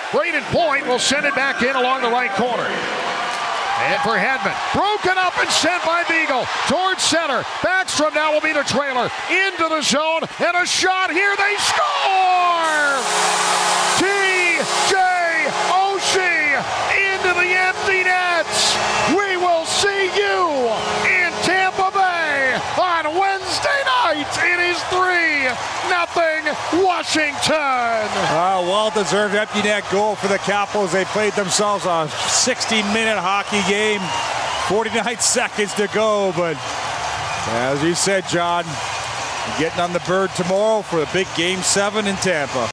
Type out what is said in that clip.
Braden Point will send it back in along the right corner. And for Hedman, broken up and sent by Beagle towards center. Backstrom now will be the trailer into the zone, and a shot here. They score! T.J. Oshie into the empty nets. We will see you in Tampa Bay on Wednesday night. It is 3-0 Washington. Well-deserved empty net goal for the Capitals. They played themselves a 60-minute hockey game. 49 seconds to go, but as you said, John, getting on the bird tomorrow for a big Game 7 in Tampa.